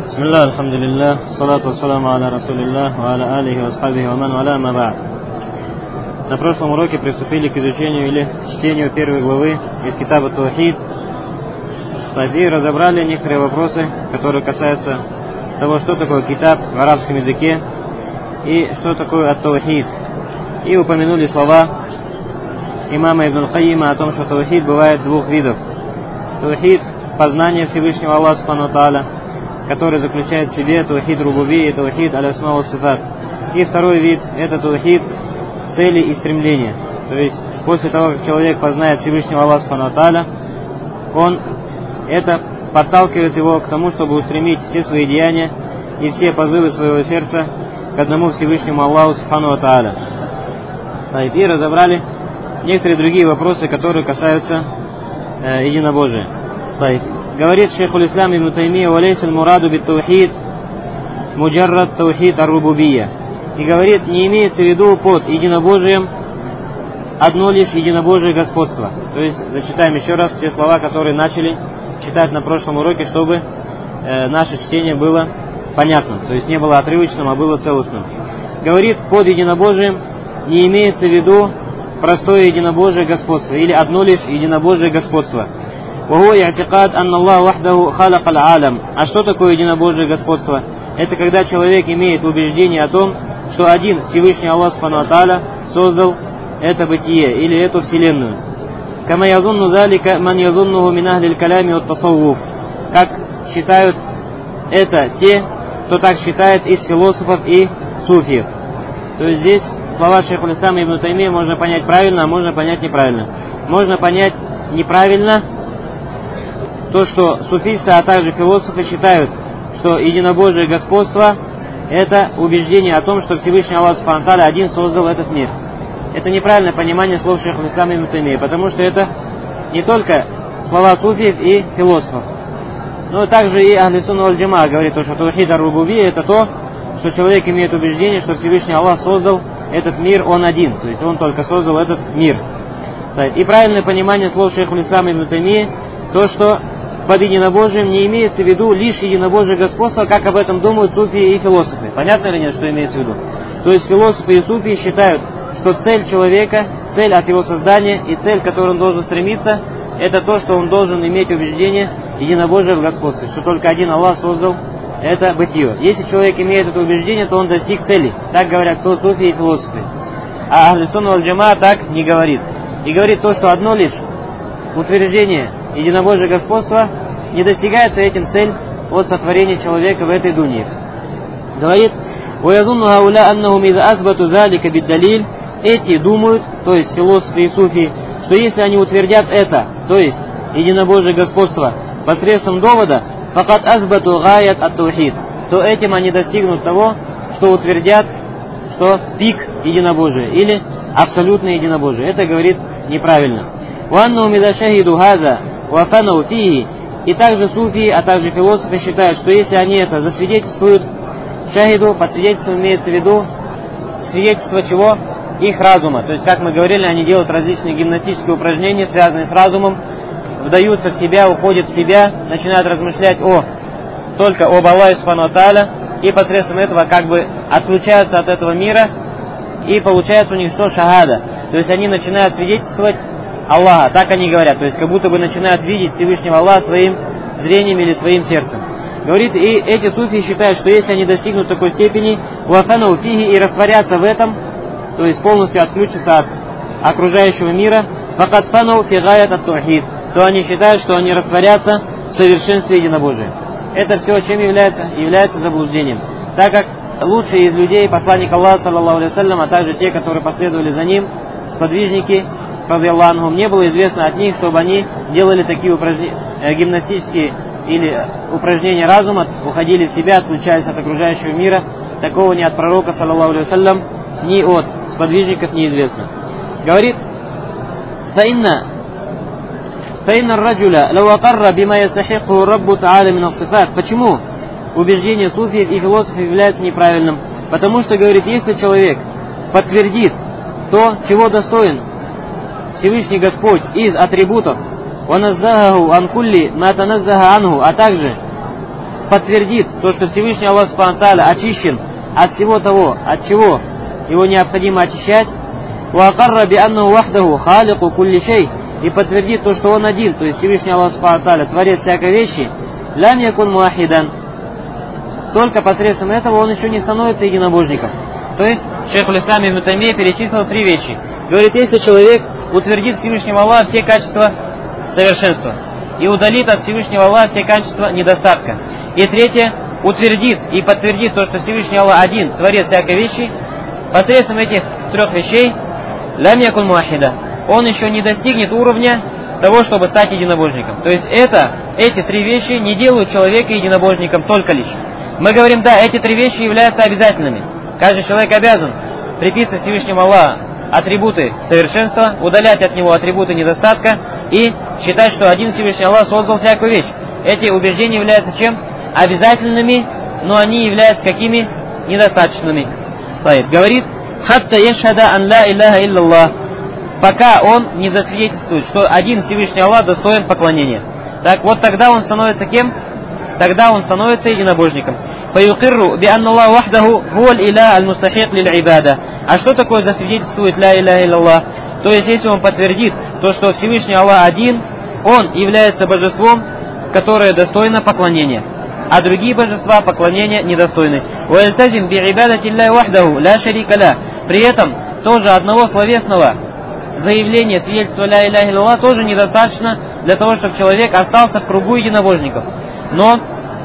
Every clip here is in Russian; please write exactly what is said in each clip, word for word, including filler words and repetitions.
Бисмилlah, алхамдулиллах, салату вассаламу аля расулиллах, ва аля алихи ва асхабихи ва ман валя ма ба'д. На прошлом уроке приступили к изучению или чтению первой главы из китаба Таухид. И разобрали некоторые вопросы, которые касаются того, что такое китаб в арабском языке и что такое ат-таухид. И упомянули слова имама Ибн аль-Кайима о том, что таухид бывает двух видов. Таухид – познание Всевышнего Аллаха Субхану ва Тааля, который заключает в себе таухид рубуби и таухид аль-асма ва сифат. И второй вид – это таухид цели и стремления. То есть после того, как человек познает Всевышнего Аллаха Субхану ва Тааля, он это подталкивает его к тому, чтобы устремить все свои деяния и все позывы своего сердца к одному Всевышнему Аллаху Субхану ва Тааля. И разобрали некоторые другие вопросы, которые касаются э, единобожия. Говорит шейхуль ислам ибн Таймия: «Валейсаль мураду бит таухид муджаррад таухид ар-рубубия». И говорит, не имеется в виду под единобожием одно лишь единобожие господство. То есть зачитаем еще раз те слова, которые начали читать на прошлом уроке, чтобы э, наше чтение было понятным. То есть не было отрывочным, а было целостным. Говорит, под единобожием не имеется в виду простое единобожие господство или одно лишь единобожие господство. А что такое единобожие господство? Это когда человек имеет убеждение о том, что один Всевышний Аллах Субхану ва Тааля создал это бытие или эту вселенную. Как считают это те, кто так считает из философов и суфиев. То есть здесь слова шейхуль ислама ибн Таймия можно понять правильно, а можно понять неправильно. Можно понять неправильно то, что суфисты, а также философы считают, что единобожие господство – это убеждение о том, что Всевышний Аллах Субхану ва Тааля один создал этот мир. Это неправильное понимание слов шейхуль ислама ибн Таймия, потому что это не только слова суфиев и философов, но также и ахли сунна валь джамаа говорит, что таухид ар-рубуби – это то, что человек имеет убеждение, что Всевышний Аллах создал этот мир, он один, то есть он только создал этот мир. И правильное понимание слов шейхуль ислама ибн Таймии – то, что под единобожием не имеется в виду лишь единобожие господство, как об этом думают суфии и философы. Понятно или нет, что имеется в виду? То есть философы и суфии считают, что цель человека, цель от его создания и цель, к которой он должен стремиться, это то, что он должен иметь убеждение единобожия в господстве, что только один Аллах создал это бытие. Если человек имеет это убеждение, то он достиг цели. Так говорят кто суфии и философы. А ахли сунна валь джамаа так не говорит. И говорит то, что одно лишь утверждение единобожия господства не достигается этим цель от сотворения человека в этой дуне. Говорит, эти думают, то есть философы и суфии, что если они утвердят это, то есть единобожие господства посредством довода, факат азбату гаят ат-таухид, то этим они достигнут того, что утвердят, что пик единобожия или абсолютное единобожие. Это говорит неправильно. И также суфии, а также философы считают, что если они это засвидетельствуют, шахиду, под свидетельством имеется в виду свидетельство чего? Их разума. То есть, как мы говорили, они делают различные гимнастические упражнения, связанные с разумом, вдаются в себя, уходят в себя, начинают размышлять о, только об Аллахе Субхану ва Тааля, и посредством этого как бы отключаются от этого мира, и получается у них что? Шахада. То есть они начинают свидетельствовать Аллаха, так они говорят, то есть как будто бы начинают видеть Всевышнего Аллаха своим зрением или своим сердцем. Говорит, и эти суфии считают, что если они достигнут такой степени, уафану фиги, и растворятся в этом, то есть полностью отключатся от окружающего мира, факат фану фигаят ат-таухид, то они считают, что они растворятся в совершенстве единобожия. Это все чем является? Является заблуждением. Так как лучшие из людей, посланник Аллаха, саллаллаху алейхи ва саллям, а также те, которые последовали за ним, сподвижники, радийаллаху анхум, не было известно от них, чтобы они делали такие упражнения, гимнастические или упражнения разума, уходили в себя, отключались от окружающего мира. Такого ни от пророка, саллаллаху алейхи ва саллям, ни от сподвижников неизвестно. Говорит, фаинна фаинна раджуля лау акарра бима ястахиху раббу та'аля мин ас-сифат. Почему убеждение суфиев и философов является неправильным? Потому что, говорит, если человек подтвердит то, чего достоин Всевышний Господь из атрибутов, а также подтвердит то, что Всевышний Аллах Субхану ва Тааля очищен от всего того, от чего его необходимо очищать, وَأَقَرَّ بِأَنَّهُ وَحْدَهُ خَالِقُ كُلِّ شَيْءٍ, и подтвердит то, что он один, то есть Всевышний Аллах Субхану ва Тааля, творец всякой вещи, لَمْ يَكُنْ مُوَحِّدًا, только посредством этого он еще не становится единобожником. То есть Шейх аль-Ислам ибн Таймия перечислил три вещи. Говорит, если человек утвердит Всевышнего Аллаха все качества совершенства и удалит от Всевышнего Аллаха все качества недостатка. И третье, утвердит и подтвердит то, что Всевышний Аллах один, творец всякой вещи, посредством этих трех вещей, лям якун муахида, он еще не достигнет уровня того, чтобы стать единобожником. То есть это, эти три вещи не делают человека единобожником только лишь. Мы говорим, да, эти три вещи являются обязательными. Каждый человек обязан приписывать Всевышнему Аллаху атрибуты совершенства, удалять от него атрибуты недостатка и считать, что один Всевышний Аллах создал всякую вещь. Эти убеждения являются чем? Обязательными, но они являются какими? Недостаточными. Говорит, хатта яшхада ан ла илляха илляллах, пока он не засвидетельствует, что один Всевышний Аллах достоин поклонения. Так вот тогда он становится кем? Тогда он становится единобожником. Фаюкирру би анна Аллах вахдаху хуаль илях аль-мустахик лиль-ибада. А что такое засвидетельствует ла илляха илляллах? То есть если он подтвердит то, что Всевышний Аллах один, он является божеством, которое достойно поклонения, а другие божества поклонения недостойны. Уэльтазим би ибадати Аллахи вахдаху ла шарика ля. При этом тоже одного словесного заявления, свидетельства ла илляха илляллах тоже недостаточно для того, чтобы человек остался в кругу единобожников. Но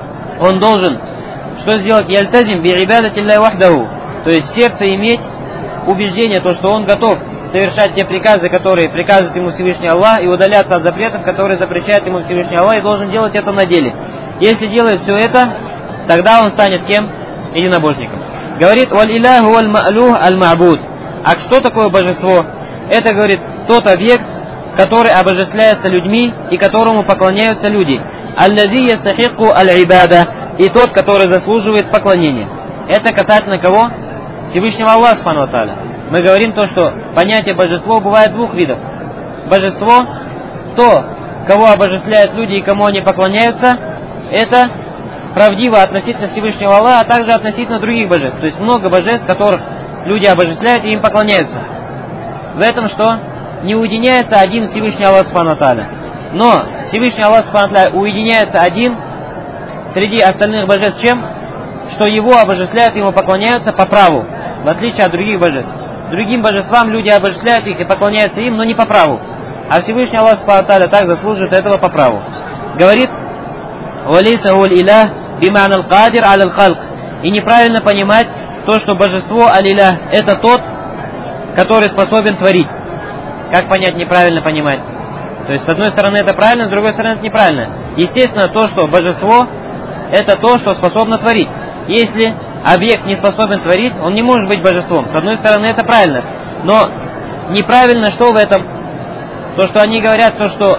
он должен что сделать? Яльтазим би ибадати Аллахи вахдаху. То есть в сердце иметь убеждение, то, что он готов совершать те приказы, которые приказывает ему Всевышний Аллах, и удаляться от запретов, которые запрещает ему Всевышний Аллах, и должен делать это на деле. Если делает все это, тогда он станет кем? Единобожником. Говорит, валь иляху валь ма'лух аль-ма'буд. А что такое божество? Это, говорит, тот объект, который обожествляется людьми и которому поклоняются люди. Аллади ястахику аль-ибада. И тот, который заслуживает поклонения. Это касательно кого? Всевышнего Аллаха Субхану ва Тааля. Мы говорим то, что понятие божество бывает двух видов. Божество, то, кого обожествляют люди и кому они поклоняются, это правдиво относительно Всевышнего Аллаха, а также относительно других божеств. То есть много божеств, которых люди обожествляют и им поклоняются. В этом что? Не уединяется один Всевышний Аллах Субхану ва Тааля. Но Всевышний Аллах Субхану ва Тааля уединяется один среди остальных божеств чем? Что его обожествляют, ему поклоняются по праву, в отличие от других божеств. Другим божествам люди обожествляют их и поклоняются им, но не по праву. А Всевышний Аллах Субхану ва Тааля так заслуживает этого по праву. Говорит, «Валиса гуль илях биман аль-кадир аль-халк». И неправильно понимать то, что божество аль-илях – это тот, который способен творить. Как понять неправильно понимать? То есть, с одной стороны это правильно, с другой стороны это неправильно. Естественно, то, что божество – это то, что способно творить. Если объект не способен творить, он не может быть божеством. С одной стороны это правильно. Но неправильно что в этом? То, что они говорят, то, что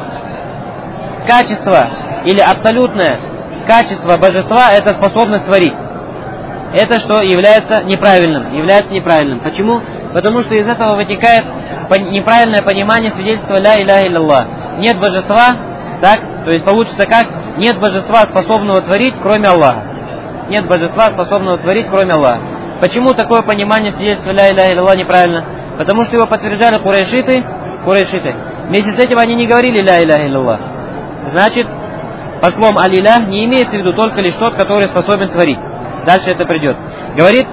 качество или абсолютное качество божества – это способность творить. Это что является неправильным. Является неправильным. Почему? Потому что из этого вытекает неправильное понимание свидетельства ля иляха илляллах. Нет божества, так? То есть получится как? Нет божества, способного творить, кроме Аллаха. Нет божества, способного творить, кроме Аллаха. Почему такое понимание свидетельства ля иляха илляллах неправильно? Потому что его подтверждали курайшиты, курайшиты. Вместе с этим они не говорили ля иляха илляллах. Значит, послом аль-илях не имеется в виду только лишь тот, который способен творить. Дальше это придет. Говорит,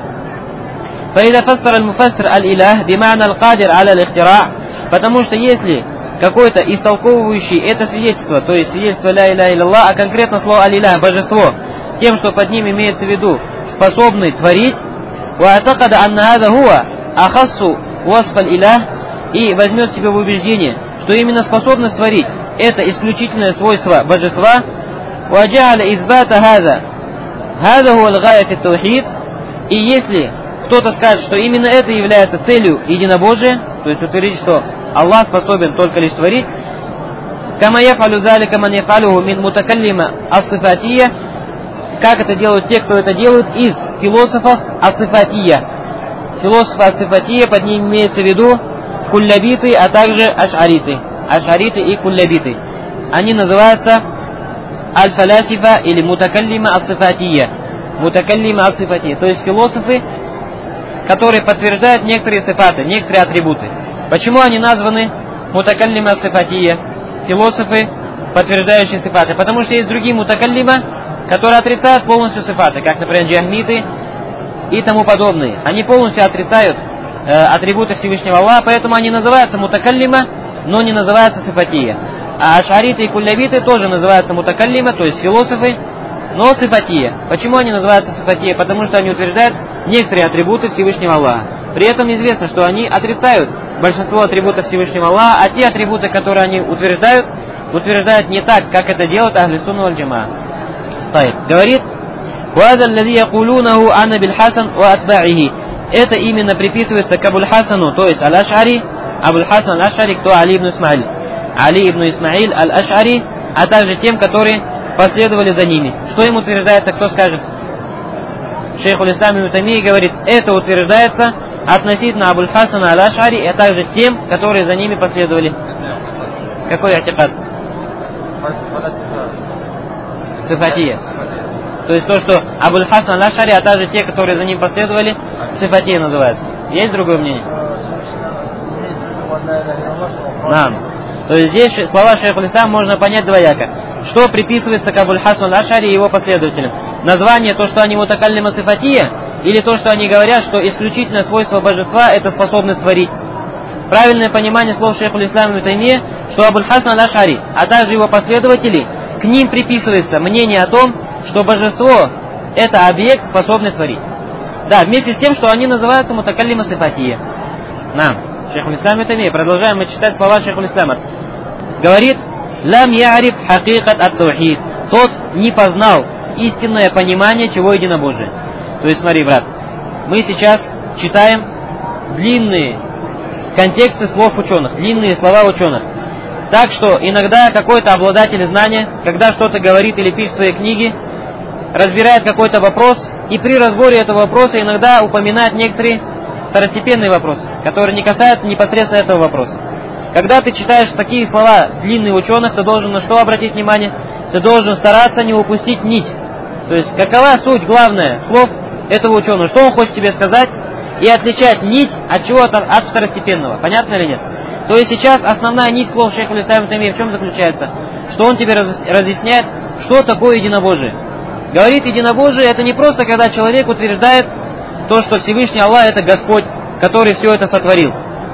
فإذا فسر المفسر الإله بمعنى القادر على الاختراع, потому что если какой-то истолковывающий это свидетельство, то есть свидетельство ля иляха илляллах, а конкретно слово аль-илях, божество, тем, что под ним имеется в виду способный творить, وَاعْتَقَدَ أَنَّ هَذَا هُوَ أَخَصُّ وَصْفَ الْإِلَهِ, и возьмет себе в убеждение, что именно способность творить это исключительное свойство божества, وَجَعَلَ إِثْبَاتَ هَذَا هَذَا هُوَ الْغَايَةُ فِي التَّوْحِيدِ, и если кто-то скажет, что именно это является целью единобожия, то есть утвердить, что Аллах способен только лишь творить, كَمَا يَفْعَلُ ذَلِكَ مَنْ يَفْعَلُهُ مِنْ مُتَكَلِّمَ الصِّفَاتِيَّةِ, как это делают те, кто это делают из философов ас-сифатия. Философы ас-сифатия, под ним имеется в виду куллябиты, а также аш'ариты. Аш'ариты и куллябиты. Они называются аль-фалясифа или мутакаллима ас-сифатия. Мутакаллима ас-сифатия. То есть философы, которые подтверждают некоторые сифаты, некоторые атрибуты. Почему они названы мутакаллима ас-сифатия? Философы, подтверждающие сифаты. Потому что есть другие мутакаллима, которые отрицают полностью сифаты, как, например, джахмиты и тому подобные. Они полностью отрицают э, атрибуты Всевышнего Аллаха, поэтому они называются мутакаллима, но не называются сифатия. А ашариты и куллявиты тоже называются мутакаллима, то есть философы, но сифатия. Почему они называются сифатия? Потому что они утверждают некоторые атрибуты Всевышнего Аллаха. При этом известно, что они отрицают большинство атрибутов Всевышнего Аллаха, а те атрибуты, которые они утверждают, утверждают не так, как это делают ахли сунна валь джамаа. Говорит, «Ваза аллади якулунаху анна биль Хасан ва атба'ихи». Это именно приписывается к Абуль Хасану, то есть Аль-Аш'ари, Абуль Хасан Аль-Аш'ари, кто Али ибн Исмаиль. Али ибн Исмаиль Аль-Аш'ари, а также тем, которые последовали за ними. Что им утверждается, кто скажет? Шейх Уль-Ислам ибн Таймия говорит, это утверждается относительно Абуль Хасана Аль-Аш'ари, а также тем, которые за ними последовали. Какой атикад? Сифатия. То есть то, что Абуль Хасан Аль-Аш'ари, а также те, которые за ним последовали, сифатия называется. Есть другое мнение? Да. То есть здесь слова шейха Аль-Ислам можно понять двояко. Что приписывается к Абуль Хасану Аль-Аш'ари и его последователям? Название, то, что они мутакаллима сифатия, или то, что они говорят, что исключительное свойство божества – это способность творить? Правильное понимание слов шейха Аль-Ислам ибн Таймия, что Абуль Хасан Аль-Аш'ари, а также его последователи, к ним приписывается мнение о том, что божество – это объект, способный творить. Да, вместе с тем, что они называются мутакаллима сифатия. Нам, шейх Аль-Ислам ибн Таймия, продолжаем мы читать слова шейха Аль-Ислама. Говорит, «Лам яриф хакикат ат-таухид». Тот не познал истинное понимание, чего единобожие. То есть, смотри, брат, мы сейчас читаем длинные контексты слов ученых, длинные слова ученых. Так что иногда какой-то обладатель знания, когда что-то говорит или пишет в своей книге, разбирает какой-то вопрос, и при разборе этого вопроса иногда упоминает некоторые второстепенные вопросы, которые не касаются непосредственно этого вопроса. Когда ты читаешь такие слова длинные ученых, ты должен на что обратить внимание? Ты должен стараться не упустить нить. То есть, какова суть, главная, слов этого ученого? Что он хочет тебе сказать? И отличать нить от чего-то, от второстепенного. Понятно или нет? То есть, сейчас основная нить слов шейха Аль-Ислам ибн Таймия в чем заключается? Что он тебе разъясняет, что такое единобожие. Говорит, единобожие это не просто, когда человек утверждает то, что Всевышний Аллах это Господь, который все это сотворил.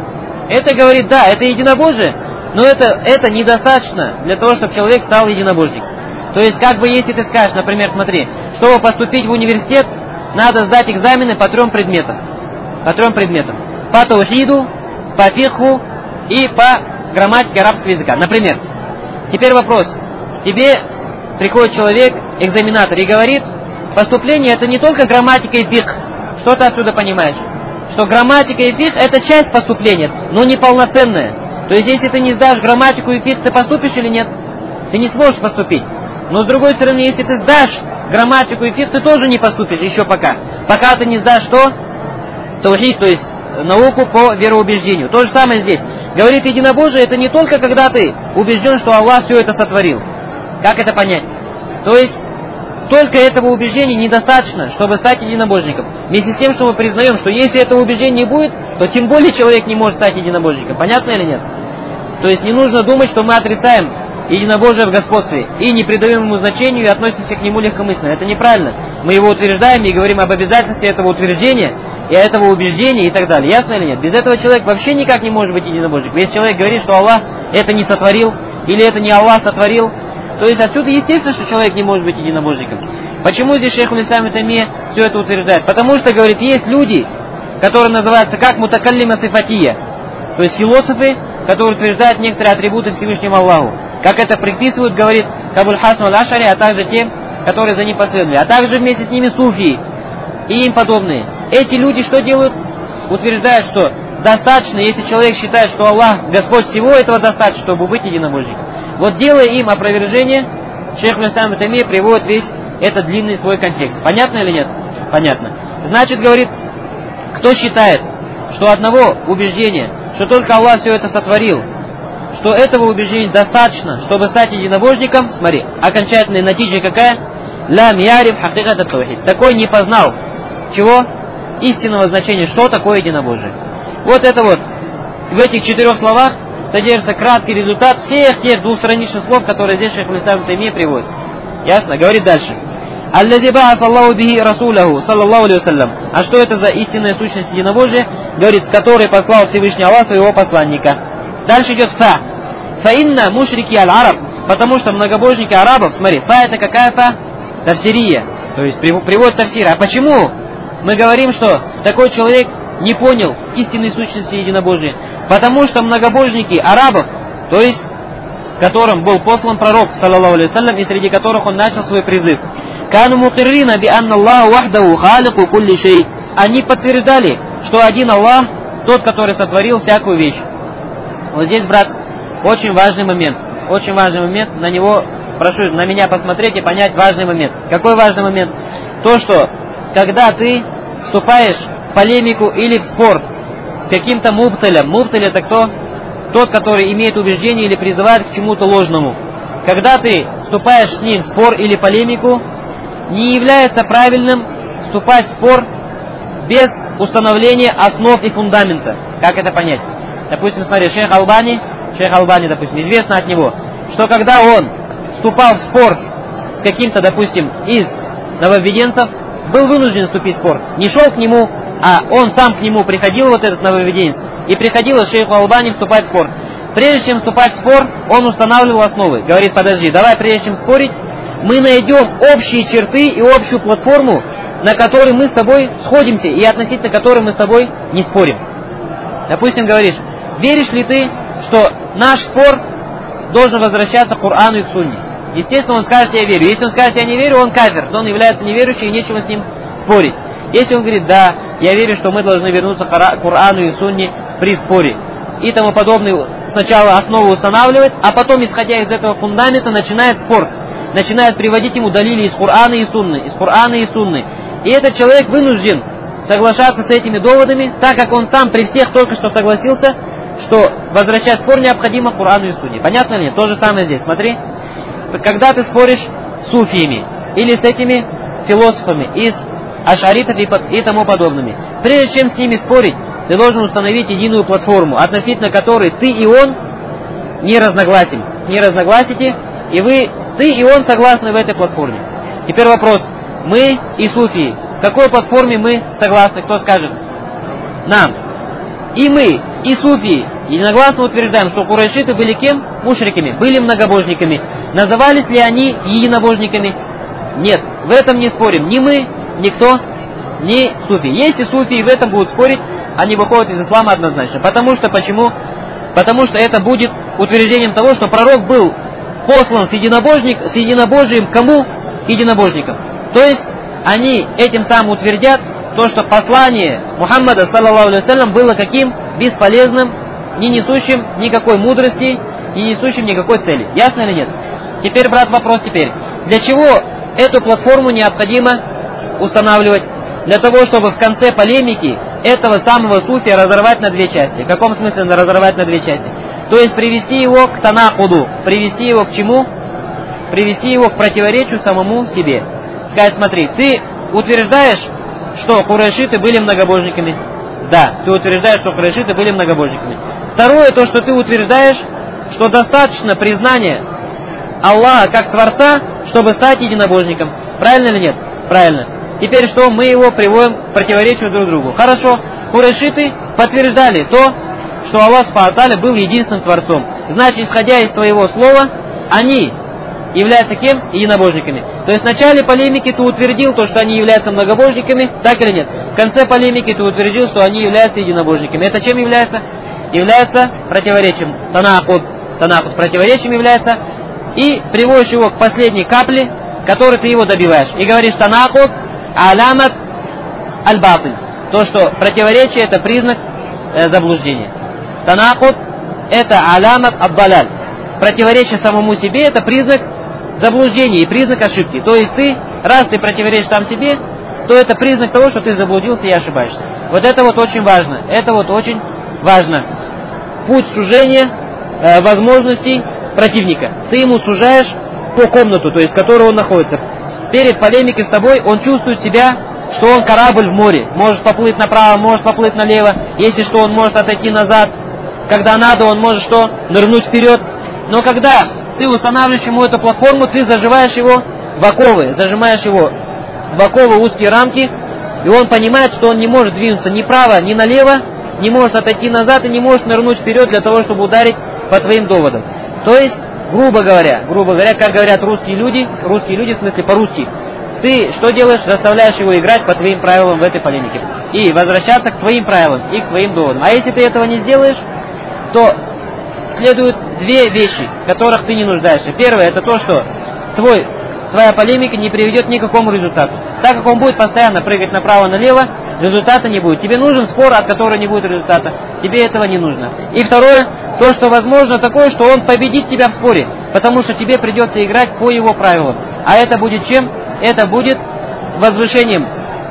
Это говорит, да, это единобожие, но это, это недостаточно для того, чтобы человек стал единобожником. То есть, как бы, если ты скажешь, например, смотри, чтобы поступить в университет, надо сдать экзамены по трем предметам. По трем предметам. По таухиду, по фикху и по грамматике арабского языка. Например, теперь вопрос. Тебе приходит человек, экзаменатор, и говорит, поступление это не только грамматика и фикх. Что ты отсюда понимаешь? Что грамматика и фикх это часть поступления, но не полноценная. То есть, если ты не сдашь грамматику и фикх, ты поступишь или нет? Ты не сможешь поступить. Но с другой стороны, если ты сдашь грамматику и фикх, ты тоже не поступишь еще пока. Пока ты не сдашь что? Таухид, то есть науку по вероубеждению. То же самое здесь. Говорит, единобожие это не только когда ты убежден, что Аллах все это сотворил. Как это понять? То есть, только этого убеждения недостаточно, чтобы стать единобожником. Вместе с тем, что мы признаем, что если этого убеждения не будет, то тем более человек не может стать единобожником. Понятно или нет? То есть не нужно думать, что мы отрицаем единобожие в господстве и не придаем ему значению и относимся к нему легкомысленно. Это неправильно. Мы его утверждаем и говорим об обязательности этого утверждения и этого убеждения и так далее. Ясно или нет? Без этого человек вообще никак не может быть единобожником. Если человек говорит, что Аллах это не сотворил или это не Аллах сотворил, то есть отсюда естественно, что человек не может быть единобожником. Почему здесь шейх Аль-Ислам ибн Таймия все это утверждает? Потому что, говорит, есть люди, которые называются как мутакаллима сифатия, то есть философы, которые утверждают некоторые атрибуты Всевышнему Аллаху. Как это приписывают, говорит Абуль Хасан Аль-Аш'ари, а также те, которые за ним последовали. А также вместе с ними суфии и им подобные. Эти люди что делают? Утверждают, что достаточно, если человек считает, что Аллах Господь всего, этого достаточно, чтобы быть единобожником. Вот делая им опровержение, шейх Аль-Ислам ибн Таймия приводит весь этот длинный свой контекст. Понятно или нет? Понятно. Значит, говорит, кто считает, что одного убеждения, что только Аллах все это сотворил, что этого убеждения достаточно, чтобы стать единобожником, смотри, окончательная натиджа какая? Лам яриф хакикат ат-таухид. Такой не познал чего? Истинного значения, что такое единобожие. Вот это вот, в этих четырех словах содержится краткий результат всех тех двухстраничных слов, которые здесь шейх Аль-Ислам Таймия приводит. Ясно? Говорит дальше. Аллади ба'ат Аллаху бихи расуляху, саллаллаху алейхи вассалям. А что это за истинная сущность единобожия? Говорит, с которой послал Всевышний Аллах своего посланника. Дальше идет фа. Фа инна мушрики аль-араб. Потому что многобожники арабов, смотри, фа это какая фа? Тавсирия. То есть приводит тавсир. А почему мы говорим, что такой человек не понял истинной сущности единобожия? Потому что многобожники арабов, то есть которым был послан пророк, саллаллаху алейхи вассалям, и среди которых он начал свой призыв. Кану мукиррина би анна Аллаху вахдаху халику кулли шей. Они подтверждали, что один Аллах, тот, который сотворил всякую вещь. Вот здесь, брат, очень важный момент. Очень важный момент. На него прошу на меня посмотреть и понять важный момент. Какой важный момент? То, что когда ты вступаешь в полемику или в спор с каким-то мубталем. Мубталь это кто? Тот, который имеет убеждение или призывает к чему-то ложному. Когда ты вступаешь с ним в спор или полемику, не является правильным вступать в спор без установления основ и фундамента. Как это понять? Допустим, смотри, шейх Албани, шейх Албани, допустим, известно от него, что когда он вступал в спор с каким-то, допустим, из нововведенцев, был вынужден вступить в спор. Не шел к нему, а он сам к нему приходил, вот этот нововведенец, и приходилось шейху Албани вступать в спор. Прежде чем вступать в спор, он устанавливал основы. Говорит, подожди, давай прежде чем спорить, мы найдем общие черты и общую платформу, на которой мы с тобой сходимся, и относительно которой мы с тобой не спорим. Допустим, говоришь, веришь ли ты, что наш спор должен возвращаться к Корану и к Сунне? Естественно, он скажет, я верю. Если он скажет, я не верю, он кафир, то он является неверующим, и нечего с ним спорить. Если он говорит, да, я верю, что мы должны вернуться к Корану и Сунне при споре, и тому подобное, сначала основу устанавливает, а потом, исходя из этого фундамента, начинает спор. Начинает приводить ему далили из Корана и Сунны, из Корана и Сунны. И этот человек вынужден соглашаться с этими доводами, так как он сам при всех только что согласился, что возвращать спор необходимо к Корану и Сунне. Понятно ли? То же самое здесь. Смотри, когда ты споришь с суфиями или с этими философами из ашаритов и тому подобными, прежде чем с ними спорить, ты должен установить единую платформу, относительно которой ты и он не разногласим, не разногласите, и вы, ты и он согласны в этой платформе. Теперь вопрос, мы и суфии, в какой платформе мы согласны, кто скажет? Нам. И мы, и суфии единогласно утверждаем, что курайшиты были кем? Мушриками, были многобожниками. Назывались ли они единобожниками? Нет, в этом не спорим. Ни мы, ни кто, ни суфии. Если суфии в этом будут спорить, они выходят из ислама однозначно. Потому что, почему? Потому что это будет утверждением того, что пророк был послан с, единобожник, с единобожием кому? К единобожникам. То есть, они этим самым утвердят то, что послание Мухаммада, саллаллаху алейхи вассалям, было каким? Бесполезным, не несущим никакой мудрости, не несущим никакой цели. Ясно или нет? Теперь, брат, вопрос теперь. Для чего эту платформу необходимо устанавливать? Для того, чтобы в конце полемики этого самого суфия разорвать на две части. В каком смысле разорвать на две части? То есть привести его к танакуду. Привести его к чему? Привести его к противоречию самому себе. Сказать, смотри, ты утверждаешь, что курайшиты были многобожниками? Да, ты утверждаешь, что курайшиты были многобожниками. Второе, то, что ты утверждаешь, что достаточно признания Аллаха как Творца, чтобы стать единобожником. Правильно или нет? Правильно. Теперь что? Мы его приводим к противоречию друг другу. Хорошо. Курайшиты подтверждали то, что Аллах Субхану ва Тааля был единственным Творцом. Значит, исходя из твоего слова, они являются кем? Единобожниками. То есть в начале полемики ты утвердил то, что они являются многобожниками, так или нет? В конце полемики ты утвердил, что они являются единобожниками. Это чем является? Является противоречием. Танакуд. Танакуд противоречием является. И приводишь его к последней капле, которой ты его добиваешь. И говоришь, танакуд аламат аль-батиль. То, что противоречие это признак э, заблуждения. Танакуд это аламат ад-далаль. Противоречие самому себе это признак заблуждения и признак ошибки. То есть ты, раз ты противоречишь сам себе, то это признак того, что ты заблудился и ошибаешься. Вот это вот очень важно. Это вот очень важно. Путь сужения э, возможностей противника. Ты ему сужаешь по комнату, то есть в которой он находится. Перед полемикой с тобой он чувствует себя, что он корабль в море. Может поплыть направо, может поплыть налево. Если что, он может отойти назад. Когда надо, он может что? Нырнуть вперед. Но когда ты устанавливаешь ему эту платформу, ты заживаешь его в оковы, зажимаешь его в оковы, узкие рамки, и он понимает, что он не может двинуться ни право, ни налево, не может отойти назад и не может нырнуть вперед для того, чтобы ударить по твоим доводам. То есть, грубо говоря, грубо говоря, как говорят русские люди, русские люди в смысле по-русски, ты что делаешь? Заставляешь его играть по твоим правилам в этой полемике. И возвращаться к твоим правилам и к твоим доводам. А если ты этого не сделаешь, то следуют две вещи, в которых ты не нуждаешься. Первое, это то, что твой, твоя полемика не приведет ни к какому результату. Так как он будет постоянно прыгать направо-налево, результата не будет. Тебе нужен спор, от которого не будет результата. Тебе этого не нужно. И второе, то, что возможно такое, что он победит тебя в споре, потому что тебе придется играть по его правилам. А это будет чем? Это будет возвышением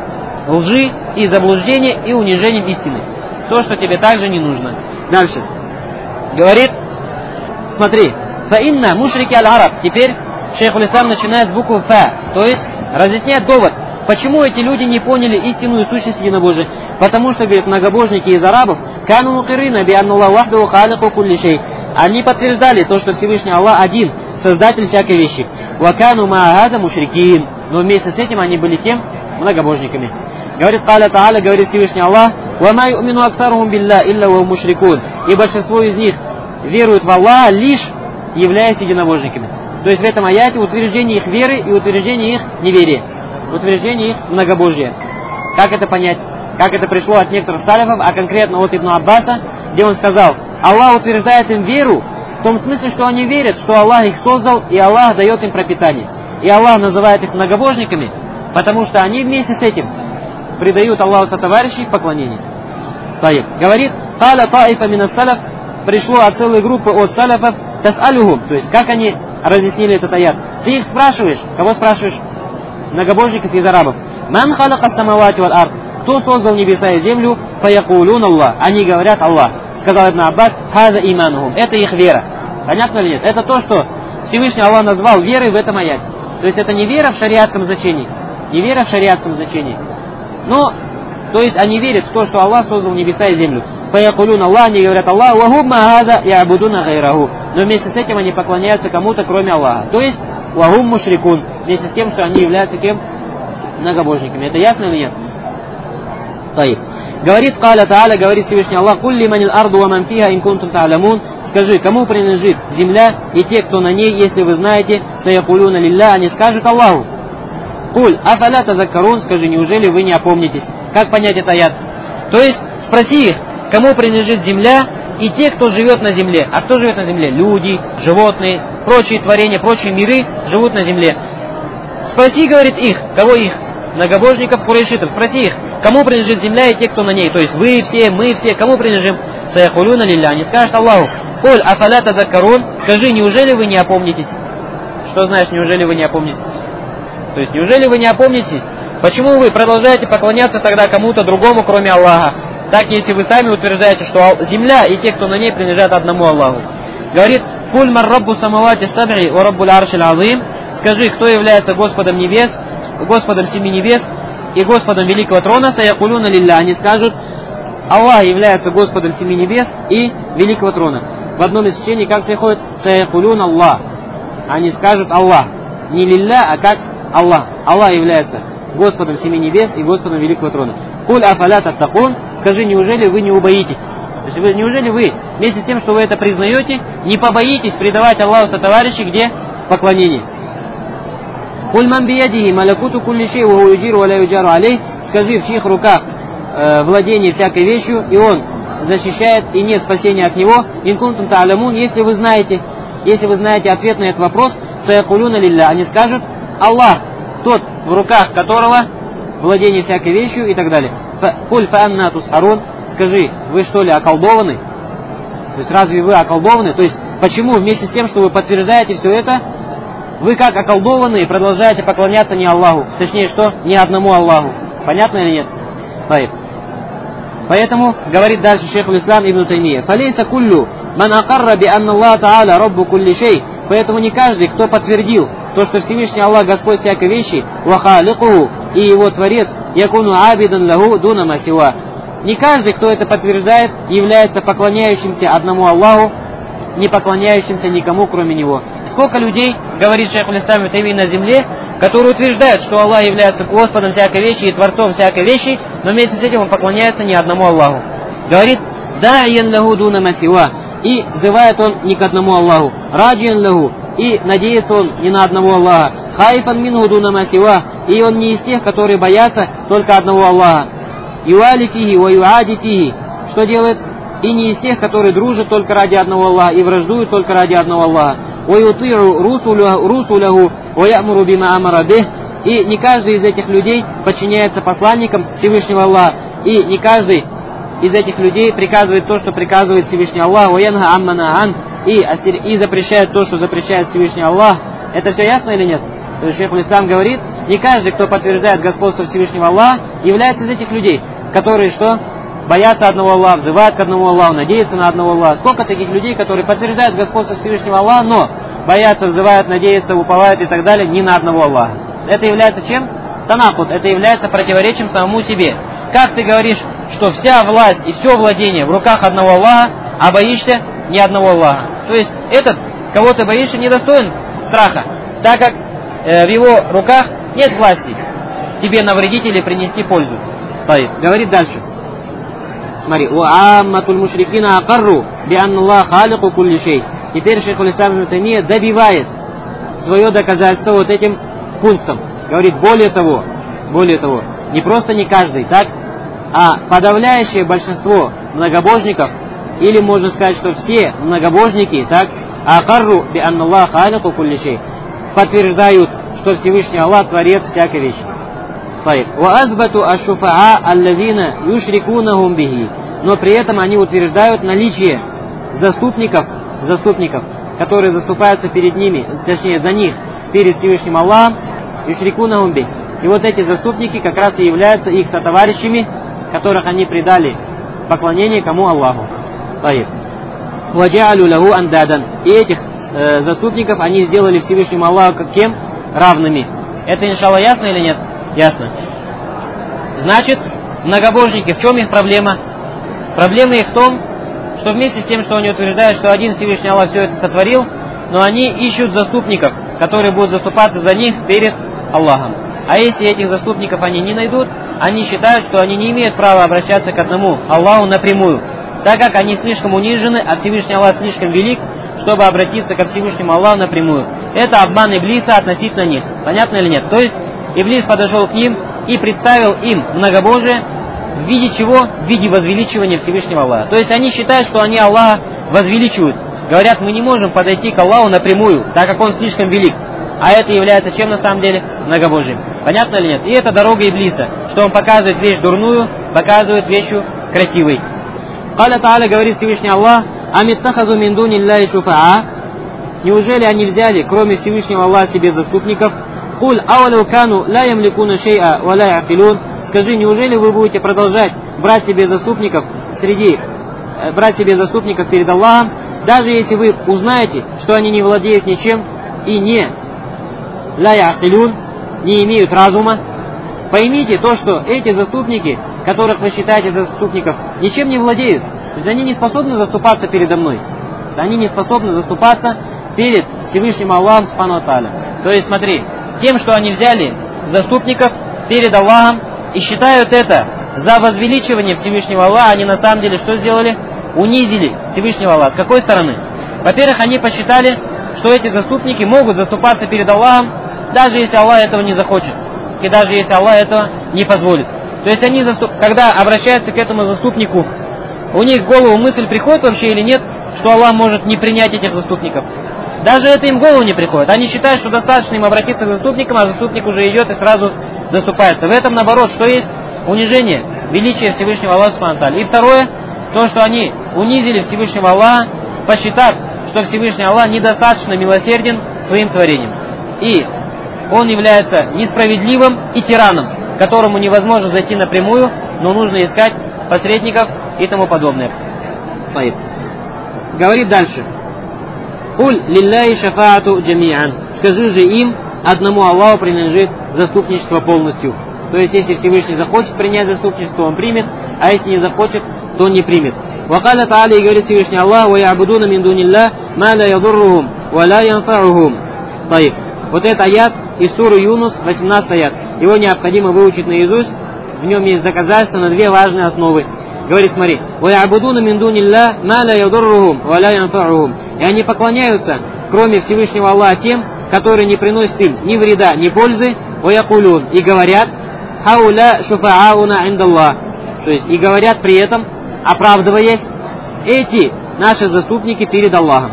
лжи и заблуждения и унижением истины. То, что тебе также не нужно. Дальше. Говорит, смотри, фаинна мушрики аль-араб. Теперь шейх аль-Ислам начинает с буквы фа, то есть разъясняет довод. Почему эти люди не поняли истинную сущность единобожия? Потому что, говорит, многобожники из арабов, кану мукирина би анну Аллаху вахдаху халику кулли шей. Они подтверждали то, что Всевышний Аллах один, создатель всякой вещи. Ва кану ма'ахаза мушрикин. Но вместе с этим они были тем многобожниками. Говорит Каля Тааля, говорит Всевышний Аллах, ва ма ю'мину аксарухум билля илля ва мушрикун. И большинство из них веруют в Аллаха, лишь являясь единобожниками. То есть в этом аяте утверждение их веры и утверждение их неверия. Утверждение их многобожия. Как это понять? Как это пришло от некоторых салифов, а конкретно от Ибн Аббаса, где он сказал, Аллах утверждает им веру, в том смысле, что они верят, что Аллах их создал, и Аллах дает им пропитание. И Аллах называет их многобожниками, потому что они вместе с этим предают Аллаху сотоварищей поклонение. Таиб. Говорит, «Каля таифа минас салаф», пришло от целой группы от салафов, «Тас'алюхум», то есть как они разъяснили этот аят. Ты их спрашиваешь, кого спрашиваешь? Многобожников из арабов. «Ман халака самавати валь ард», кто создал небеса и землю, «Фаякулун Аллах», они говорят Аллах. Сказал Ибн Аббас, «Хаза иманухум», это их вера. Понятно или нет? Это то, что Всевышний Аллах назвал верой в этом аяте. То есть это не вера в шариатском значении, не вера в шариатском значении. Но, то есть они верят в то, что Аллах создал небеса и землю. «Фаякулун Аллах», они говорят Аллах, «Вахумма хаза я'будуна гайраху». Но вместе с этим они поклоняются кому-то, кроме Аллаха. То есть, «Вахум мушрикун», вместе с тем, что они являются кем? Многобожниками. Это ясно или нет? Таиб. Говорит Каля Тааля, говорит Всевышний Аллах, «Кулли манил арду ва ман фиха ин кунтум та'ламун». Скажи, кому принадлежит земля и те, кто на ней, если вы знаете, саякулюна лилля, они скажут Аллаху. Куль, афаля тазаккарун, скажи, неужели вы не опомнитесь? Как понять это аят? То есть, спроси их, кому принадлежит земля и те, кто живет на земле. А кто живет на земле? Люди, животные, прочие творения, прочие миры живут на земле. Спроси, говорит, их, кого их? Многобожников, курайшитов, спроси их, кому принадлежит земля и те, кто на ней. То есть вы все, мы все, кому принадлежим? Саяхулюна лилля, они скажут Аллаху. Коль афаля тазаккарун, скажи, неужели вы не опомнитесь? Что значит, неужели вы не опомнитесь? То есть, неужели вы не опомнитесь? Почему вы продолжаете поклоняться тогда кому-то другому, кроме Аллаха? Так, если вы сами утверждаете, что земля и те, кто на ней, принадлежат одному Аллаху. Говорит, «Куль мар раббу самавати саб'и ва раббуль аршил азим». Скажи, кто является Господом небес, Господом семи небес и Господом великого трона, саякулюна лилля. Они скажут, Аллах является Господом семи небес и великого трона. В одном из чтений как приходит, саякулюн Аллах. Они скажут Аллах. Не лилля, а как Аллах. Аллах является Господом семи небес и Господом великого трона. Куль афаля таттакун, скажи, неужели вы не убоитесь? То есть вы, неужели вы, вместе с тем, что вы это признаете, не побоитесь предавать Аллаху сотоварищей, где поклонение? Куль ман биядихи малякуту кулли шей ва юджиру ва ла юджару алейх, скажи, в чьих руках э, владение всякой вещью, и он защищает, и нет спасения от него, ин кунтум та'ламун, если вы знаете, если вы знаете ответ на этот вопрос, саякулюна лилля, они скажут, Аллах, тот, в руках которого владение всякой вещью и так далее. Куль фаанна тусхарун, скажи, вы что ли околдованы? То есть разве вы околдованы? То есть почему вместе с тем, что вы подтверждаете все это, вы как околдованные продолжаете поклоняться не Аллаху? Точнее, что? Не одному Аллаху. Понятно или нет? Таиб. Поэтому, говорит дальше шейх аль-Ислам ибн Таймия, «Фалейса куллю ман акарра би анна Аллах та'аля раббу кулли шей». Поэтому не каждый, кто подтвердил то, что Всевышний Аллах Господь всякой вещи, ва халикуху, и его Творец, якуну абидан лаху дуна масива. Не каждый, кто это подтверждает, является поклоняющимся одному Аллаху, не поклоняющимся никому, кроме Него. Сколько людей, говорит шейх аль-Ислам ибн Таймия, на земле, которые утверждают, что Аллах является Господом всякой вещи и Творцом всякой вещи, но вместе с этим он поклоняется не одному Аллаху. Говорит, да'иян лаху дуна масива, и взывает он не к одному Аллаху, раджиян лаху, и надеется он не на одного Аллаха, хайфан минху дуна масива, и он не из тех, которые боятся только одного Аллаха, юали фихи ва юади фихи, что делает? И не из тех, которые дружат только ради одного Аллаха и враждуют только ради одного Аллаха. Ва юти'у русуляху ва я'муру бима амара бих, и не каждый из этих людей подчиняется посланникам Всевышнего Аллаха, и не каждый из этих людей приказывает то, что приказывает Всевышний Аллах, ва янха аммана ан, и, и запрещает то, что запрещает Всевышний Аллах. Это все ясно или нет? То есть шейх аль-Ислам говорит, не каждый, кто подтверждает господство Всевышнего Аллаха, является из этих людей, которые что? Боятся одного Аллаха, взывают к одному Аллаху, надеются на одного Аллаха. Сколько таких людей, которые подтверждают господство Всевышнего Аллаха, но боятся, взывают, надеются, уповают и так далее не на одного Аллаха. Это является чем? Танакут. Это является противоречием самому себе. Как ты говоришь, что вся власть и все владение в руках одного Аллаха, а боишься не одного Аллаха? То есть этот, кого ты боишься, недостоин страха, так как э, в его руках нет власти тебе навредить или принести пользу. Говорит дальше. Смотри, уамматуль мушрикина акарру би анна Аллах халику кулли шей. Теперь шейх аль-Ислам ибн Таймия добивает свое доказательство вот этим пунктом. Говорит, более того, более того, не просто не каждый, так, а подавляющее большинство многобожников, или можно сказать, что все многобожники, так, акарру би анна Аллах халику кулли шей, подтверждают, что Всевышний Аллах творец всякой вещи. وَأَثْبَتُوا الشُّفَعَاءَ الَّذِينَ يُشْرِكُونَهُمْ بِهِ. Но при этом они утверждают наличие заступников, заступников, которые заступаются перед ними, точнее за них, перед Всевышним Аллахом, يُشْرِكُونَهُمْ بِهِ. И вот эти заступники как раз и являются их сотоварищами, которых они предали поклонение кому? Аллаху. وَجَعَلُوا لَهُ أَنْدَادًا. И этих э, заступников они сделали Всевышнему Аллаху как кем? Равными. Это, иншаллах, ясно или нет? Ясно. Значит, многобожники, в чем их проблема? Проблема их в том, что вместе с тем, что они утверждают, что один Всевышний Аллах все это сотворил, но они ищут заступников, которые будут заступаться за них перед Аллахом. А если этих заступников они не найдут, они считают, что они не имеют права обращаться к одному Аллаху напрямую, так как они слишком унижены, а Всевышний Аллах слишком велик, чтобы обратиться ко Всевышнему Аллаху напрямую. Это обман Иблиса относительно них. Понятно или нет? То есть Иблис подошел к ним и представил им многобожие в виде чего? В виде возвеличивания Всевышнего Аллаха. То есть они считают, что они Аллаха возвеличивают. Говорят, мы не можем подойти к Аллаху напрямую, так как Он слишком велик. А это является чем на самом деле? Многобожием. Понятно или нет? И это дорога Иблиса, что он показывает вещь дурную, показывает вещь красивой. Каля Тааля, говорит Всевышний Аллах, амиттахазу мин дуни ллахи шуфаа. Неужели они взяли, кроме Всевышнего Аллаха, себе заступников? Куль ауалу кану ла ямликуна шей'a ва ла я'килун. Скажи, неужели вы будете продолжать брать себе заступников среди, брать себе заступников перед Аллахом, даже если вы узнаете, что они не владеют ничем и не ла я'килун, не имеют разума? Поймите то, что эти заступники, которых вы считаете за заступников, ничем не владеют. То есть они не способны заступаться передо мной. Они не способны заступаться перед Всевышним Аллахом Субхану ва Тааля. То есть смотри, тем, что они взяли заступников перед Аллахом и считают это за возвеличивание Всевышнего Аллаха, они на самом деле что сделали? Унизили Всевышнего Аллаха. С какой стороны? Во-первых, они посчитали, что эти заступники могут заступаться перед Аллахом, даже если Аллах этого не захочет, и даже если Аллах этого не позволит. То есть они, заступ... когда обращаются к этому заступнику, у них в голову мысль приходит вообще или нет, что Аллах может не принять этих заступников. Даже это им в голову не приходит. Они считают, что достаточно им обратиться к заступникам, а заступник уже идет и сразу заступается. В этом, наоборот, что есть? Унижение, величие Всевышнего Аллаха Субхану ва Тааля. И второе, то, что они унизили Всевышнего Аллаха, посчитав, что Всевышний Аллах недостаточно милосерден своим творением. И он является несправедливым и тираном, к которому невозможно зайти напрямую, но нужно искать посредников и тому подобное. Говорит дальше. «Куль лилляхи шафаату джамиан». Скажи же им, одному Аллаху принадлежит заступничество полностью. То есть, если Всевышний захочет принять заступничество, он примет, а если не захочет, то он не примет. وقال تعالى, и говорит Всевышний Аллах: وَيَعْبُدُونَ مِن دُونِ اللَّهِ مَا لَا يَضُرُّهُم وَلَا يَنفَعُهُم. طيب. Вот этот аят из суры Юнус, восемнадцатый аят. Его необходимо выучить наизусть. В нем есть доказательства на две важные основы. Говорит, смотри. وَيَعْبُدُونَ مِن دُونِ اللَّهِ مَا لَا يَضُرُّهُم وَلَا يَنفَعُهُم. И они поклоняются, кроме Всевышнего Аллаха, тем, которые не приносят им ни вреда, ни пользы. وَيَقُولُونَ. И говорят: «Хауля шуфаауна индаллах». То есть, и говорят при этом, оправдываясь, эти наши заступники перед Аллахом.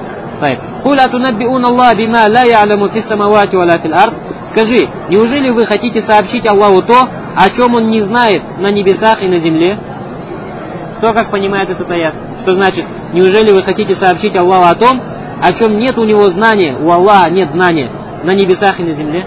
Скажи, неужели вы хотите сообщить Аллаху то, о чем Он не знает на небесах и на земле? Кто как понимает этот аят? Что значит, неужели вы хотите сообщить Аллаху о том, о чем нет у Него знания, у Аллаха нет знания на небесах и на земле?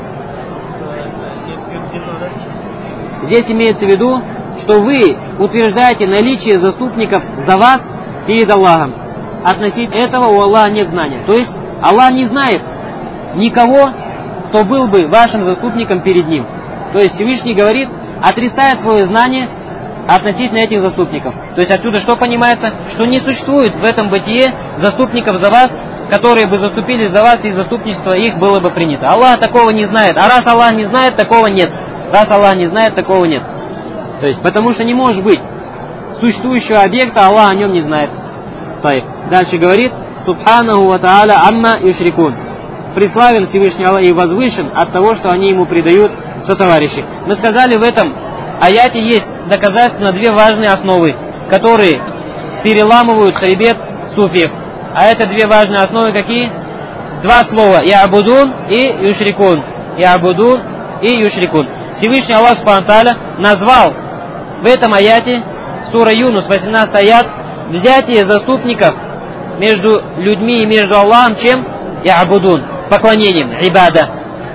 Здесь имеется в виду, что вы утверждаете наличие заступников за вас перед Аллахом. Относительно этого у Аллаха нет знания. То есть Аллах не знает никого, кто был бы вашим заступником перед Ним. То есть Всевышний говорит, отрицает свое знание относительно этих заступников. То есть отсюда что понимается? Что не существует в этом бытие заступников за вас, которые бы заступились за вас, и заступничество их было бы принято. Аллах такого не знает. А раз Аллах не знает, такого нет. Раз Аллах не знает, такого нет. То есть, потому что не может быть существующего объекта, Аллах о нем не знает. Дальше говорит: «Субханаху ва та'аля амма юшрикун». Преславен Всевышний Аллах и возвышен от того, что они ему предают сотоварищи. Мы сказали, в этом аяте есть доказательства на две важные основы, которые переламывают хребет суфиев. А это две важные основы какие? Два слова: «Я'будун» и «юшрикун». «Я'будун» и «юшрикун». Всевышний Аллах Субхану Тааля назвал в этом аяте, сура Юнус, восемнадцатый аят, взятие заступников между людьми и между Аллахом чем? «Я'будун», поклонением, «ибада».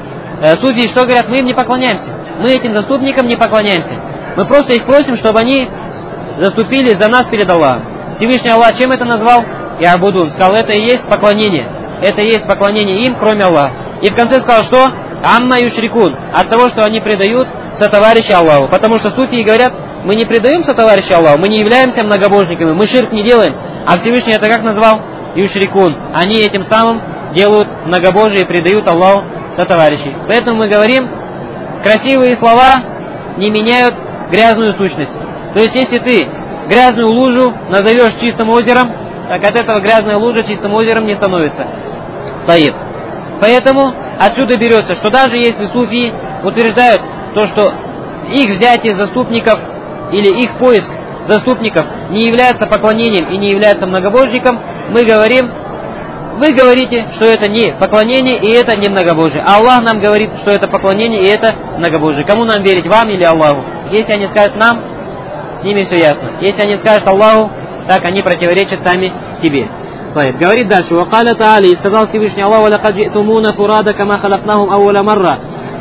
Э, суфии что говорят? Мы им не поклоняемся. Мы этим заступникам не поклоняемся. Мы просто их просим, чтобы они заступили за нас перед Аллахом. Всевышний Аллах чем это назвал? «Я'будун». Сказал, это и есть поклонение. Это и есть поклонение им, кроме Аллаха. И в конце сказал, что? «Амма юшрикун», от того, что они предают сотоварища Аллаху. Потому что суфии говорят, мы не предаем сотоварища Аллаху, мы не являемся многобожниками, мы ширк не делаем. А Всевышний это как назвал? Юшрикун. Они этим самым делают многобожие и предают Аллаху сотоварищей. Поэтому мы говорим, красивые слова не меняют грязную сущность. То есть, если ты грязную лужу назовешь чистым озером, так от этого грязная лужа чистым озером не становится. Таит. Поэтому отсюда берется, что даже если суфии утверждают то, что их взятие заступников или их поиск заступников не является поклонением и не является многобожником, мы говорим, вы говорите, что это не поклонение и это не многобожие. А Аллах нам говорит, что это поклонение и это многобожие. Кому нам верить, вам или Аллаху? Если они скажут нам, с ними все ясно. Если они скажут Аллаху, так они противоречат сами себе. Говорит дальше: «Вакаля та'али», и сказал Всевышний Аллах: «Валакад джи'тумуна фурада кама халакнахум ауля марра».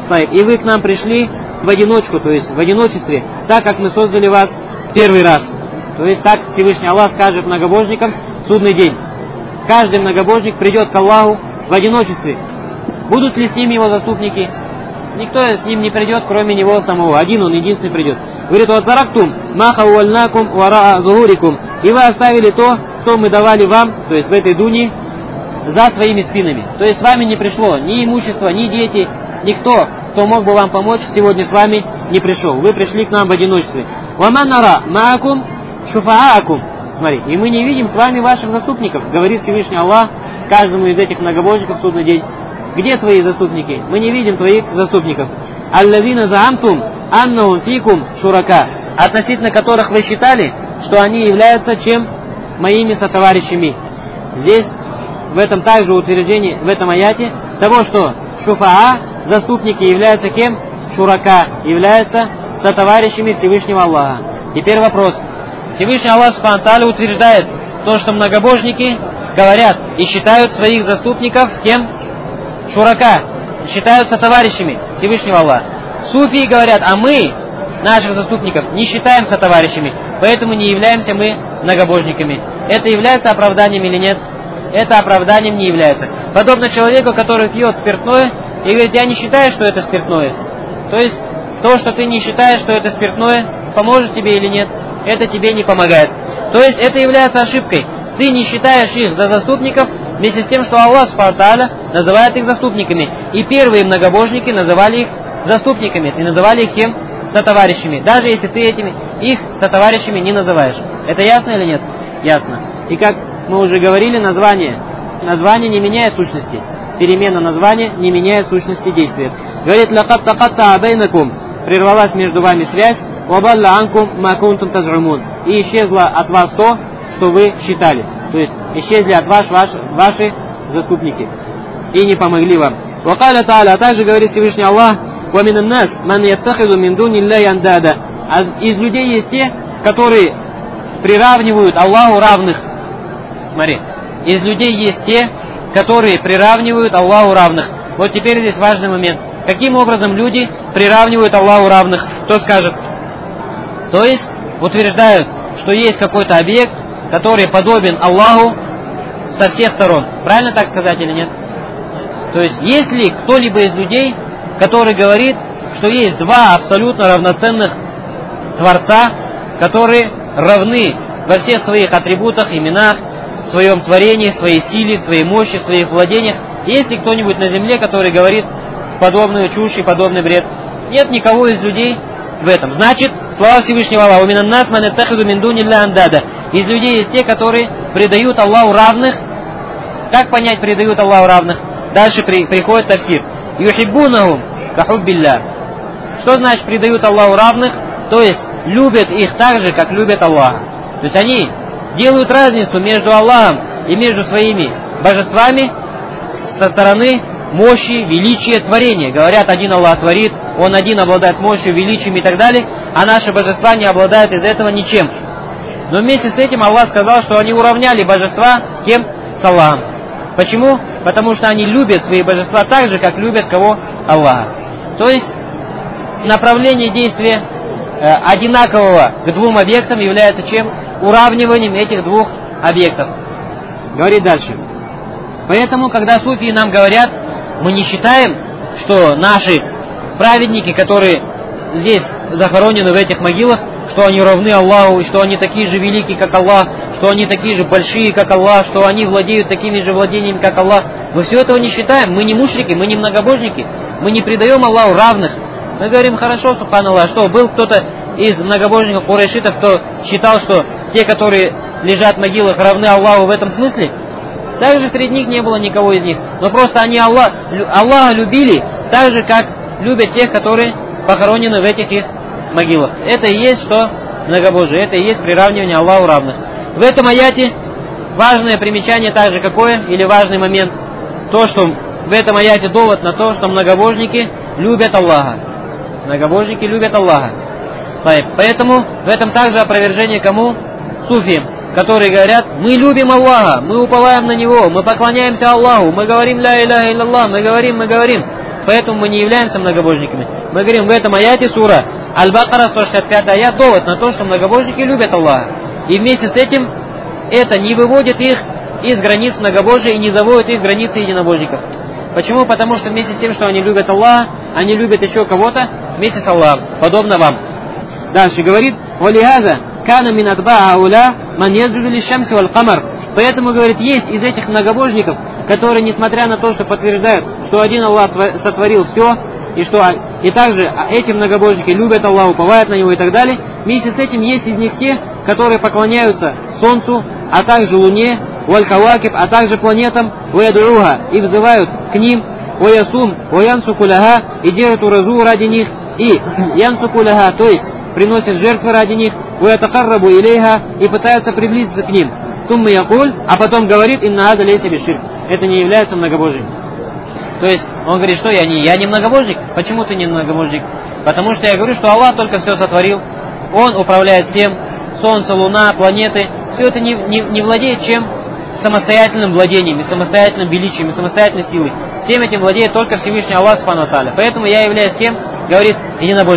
И вы к нам пришли в одиночку, то есть в одиночестве, так как мы создали вас первый раз. То есть так Всевышний Аллах скажет многобожникам в судный день. Каждый многобожник придет к Аллаху в одиночестве. Будут ли с ним его заступники? Никто с ним не придет, кроме него самого. Один он единственный придет. Говорит: «Ватарактум маха увальнакум вараа зухурикум». И вы оставили то, что мы давали вам, то есть в этой дуне, за своими спинами. То есть с вами не пришло ни имущество, ни дети, никто, кто мог бы вам помочь, сегодня с вами не пришел. Вы пришли к нам в одиночестве. «Ваманара маакум шуфаакум». Смотри, и мы не видим с вами ваших заступников, говорит Всевышний Аллах каждому из этих многобожников в судный день. Где твои заступники? Мы не видим твоих заступников. «Аллавина заамтум аннахум фикум шурака», относительно которых вы считали, что они являются чем? Моими сотоварищами. Здесь, в этом также утверждении, в этом аяте, того, что шуфаа, заступники, являются кем? Шурака, являются сотоварищами Всевышнего Аллаха. Теперь вопрос. Всевышний Аллах Субхану Тааля утверждает то, что многобожники говорят и считают своих заступников кем? Шурака, считаются товарищами Всевышнего Аллаха. Суфии говорят, а мы наших заступников не считаем сотоварищами, поэтому не являемся мы многобожниками. Это является оправданием или нет? Это оправданием не является. Подобно человеку, который пьет спиртное и говорит, я не считаю, что это спиртное. То есть, то, что ты не считаешь, что это спиртное, поможет тебе или нет, это тебе не помогает. То есть, это является ошибкой. Ты не считаешь их за заступников, вместе с тем, что Аллах Субхану ва Тааля называет их заступниками. И первые многобожники называли их заступниками, и называли их кем? Сотоварищами. Даже если ты этими их сотоварищами не называешь. Это ясно или нет? Ясно. И как мы уже говорили, название, название не меняет сущности. Перемена названия не меняет сущности действия. Говорит, лакад такатта абайнакум, прервалась между вами связь, вабалла анкум ма кунтум таз'умун, и исчезло от вас то, что вы считали. То есть исчезли от вас ваш, ваши заступники и не помогли вам. Вакаля Тааля, а также говорит Всевышний Аллах, ва минан нас ман яттахиду мин дуни ллахи андада. Из людей есть те, которые приравнивают Аллаху равных. Смотри, из людей есть те, которые приравнивают Аллаху равных. Вот теперь здесь важный момент. Каким образом люди приравнивают Аллаху равных? Кто скажет? То есть утверждают, что есть какой-то объект, который подобен Аллаху со всех сторон. Правильно так сказать или нет? То есть, есть ли кто-либо из людей, который говорит, что есть два абсолютно равноценных Творца, которые равны во всех своих атрибутах, именах, в своем творении, в своей силе, в своей мощи, в своих владениях? Есть ли кто-нибудь на земле, который говорит подобную чушь и подобный бред? Нет никого из людей в этом. Значит, слава Всевышнего Аллаха, «Уминан нас ман яттахиду мин дуни ллахи андада». Из людей есть те, которые предают Аллаху равных. Как понять, предают Аллаху равных? Дальше при, приходит тафсир. «Юхиббунахум кахуббилля». Что значит предают Аллаху равных? То есть любят их так же, как любят Аллаха. То есть они делают разницу между Аллахом и между своими божествами со стороны мощи, величия, творения. Говорят, один Аллах творит, Он один обладает мощью, величием и так далее, а наши божества не обладают из этого ничем. Но вместе с этим Аллах сказал, что они уравняли божества с кем? С Аллахом. Почему? Потому что они любят свои божества так же, как любят кого? Аллаха. То есть направление действия э, одинакового к двум объектам является чем? Уравниванием этих двух объектов. Говорит дальше. Поэтому, когда суфии нам говорят, мы не считаем, что наши праведники, которые здесь захоронены в этих могилах, что они равны Аллаху, и что они такие же великие, как Аллах, что они такие же большие, как Аллах, что они владеют такими же владениями, как Аллах. Мы все этого не считаем. Мы не мушрики, мы не многобожники. Мы не предаем Аллаху равных. Мы говорим, хорошо, субханаллах, что был кто-то из многобожников курайшитов, кто считал, что те, которые лежат в могилах, равны Аллаху в этом смысле? Также среди них не было никого из них. Но просто они Аллах, Аллаха любили так же, как любят тех, которые похоронены в этих их могилах. Это и есть что? Многобожие. Это и есть приравнивание Аллаху равных. В этом аяте важное примечание также какое? Или важный момент? То, что в этом аяте довод на то, что многобожники любят Аллаха. Многобожники любят Аллаха. Поэтому в этом также опровержение кому? Суфиям, которые говорят, мы любим Аллаха, мы уповаем на Него, мы поклоняемся Аллаху, мы говорим ля иляха илляллах, мы говорим, мы говорим. Поэтому мы не являемся многобожниками. Мы говорим в этом аяте сура Аль-Бакара сто шестьдесят пятый аят довод на то, что многобожники любят Аллаха. И вместе с этим это не выводит их из границ многобожия и не заводит их в границы единобожников. Почему? Потому что вместе с тем, что они любят Аллаха, они любят еще кого-то вместе с Аллахом, подобно вам. Дальше говорит, «Валихаза кана мин атбаа ауля ман яджуду лиш-шамси валь-камар». Поэтому, говорит, есть из этих многобожников, которые, несмотря на то, что подтверждают, что один Аллах сотворил все, и что и также эти многобожники любят Аллаха, уповают на Него и так далее, вместе с этим есть из них те, которые поклоняются Солнцу, а также Луне, валь-кавакиб, а также планетам, ваядуруха, и взывают к ним, ваясум, ваянсукуляха, и делают уразу ради них, и янсукуляха, то есть приносят жертвы ради них, ваятакаррабу илейха, и пытаются приблизиться к ним. Сумма якуль, а потом говорит, инна ада лейса биширк. Это не является многобожием. То есть он говорит, что я не, я не многобожник. Почему ты не многобожник? Потому что я говорю, что Аллах только все сотворил. Он управляет всем. Солнце, луна, планеты. Все это не, не, не владеет чем? Самостоятельным владением, и самостоятельным величием, и самостоятельной силой. Всем этим владеет только Всевышний Аллах Субхану ва Тааля. Поэтому я являюсь кем? Говорит, единобожником.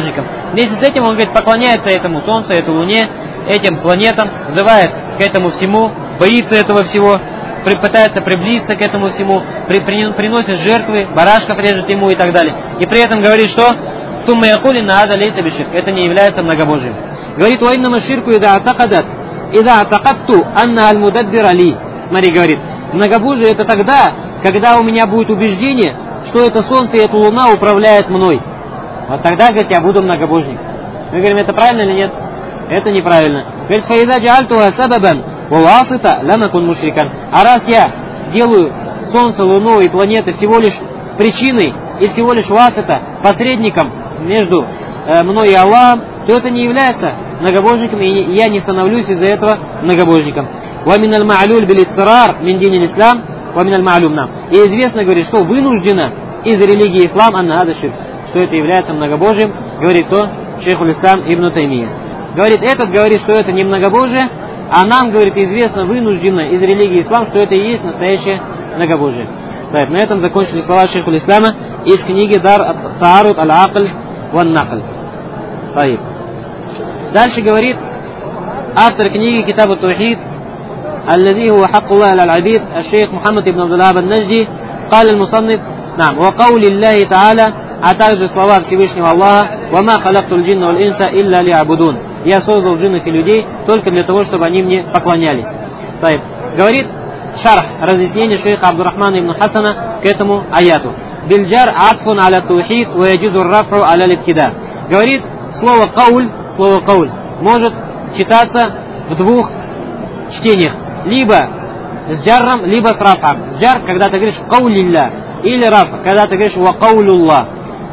Вместе с этим он, говорит, поклоняется этому солнцу, этой луне, этим планетам, взывает к этому всему, боится этого всего, при, пытается приблизиться к этому всему, при, при, приносит жертвы, барашков режет ему и так далее. И при этом говорит, что «Сумма якули на ада лейса биширк». Это не является многобожием. Говорит «Уайнама ширку ида атакадат, ида атакатту анна аль-мудадбир али». Смотри, говорит, многобожие это тогда, когда у меня будет убеждение, что это солнце и эта луна управляют мной. Вот тогда, говорит, я буду многобожник. Мы говорим, это правильно или нет? Это неправильно. Говорит, «Фаида джаальтуха сабабан вавасита ламакун мушрикан». А раз я делаю солнце, луну и планеты всего лишь причиной и всего лишь васита, посредником между э, мной и Аллахом, то это не является многобожником, и я не становлюсь из-за этого многобожником. وَمِنَ الْمَعْلُولِ بِالْإِطْرَارِ مِنْ دِينِ الْإِسْلَامِ وَمِنَ الْمَعْلُومِ нам. И известно, говорит, что вынуждено из религии ислам анна ада ширк, что это является многобожием, говорит то шейхуль ислам ибн Таймия. Говорит, этот говорит, что это не многобожие, а нам, говорит, известно вынужденно из религии ислам, что это и есть настоящее многобожие. Так, на этом закончили слова шейхуль ислама из книги Дар Таарут аль-Акль ван-Накль. Так. Дальше говорит автор книги Китаб ат-Таухид, الذي هو حق الله على العبيد الشيخ محمد بن عبد الوهاب النجدي قال المصنف نعم وقول الله تعالى а также слова Всевышнего Аллаха وما خلقت الجن والإنس إلا ليعبدون. Я создал джиннов и людей только для того, чтобы они мне поклонялись. Так. Говорит шарх, разъяснение шейха Абдуррахмана ибн Хасана к этому аяту. Бильджар атфун аля таухид ва яджиду рафру аля либтида. Говорит, слово кауль, слово кауль может читаться в двух чтениях. Либо с джарром, либо с рафом. С джар, когда ты говоришь каулилля, или раф, когда ты говоришь ва каулуллах.